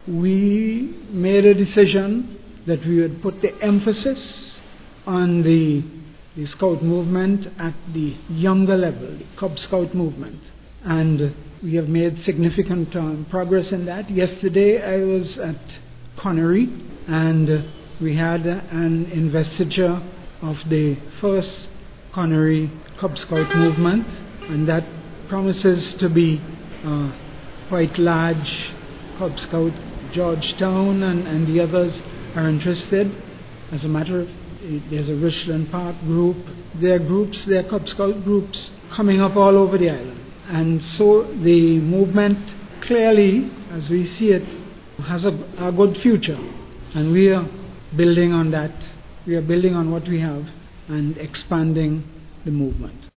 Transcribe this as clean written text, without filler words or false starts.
we made a decision that we would put the emphasis on the Scout movement at the younger level, the Cub Scout movement. And we have made significant progress in that. Yesterday I was at Connery, and we had an investiture of the first Connery Cub Scout movement, and that promises to be quite large. Cub Scout Georgetown and the others are interested. As a matter of there's a Richland Park group. There are Cub Scout groups coming up all over the island. And so the movement clearly, as we see it, has a good future. And we are building on that. We are building on what we have and expanding the movement.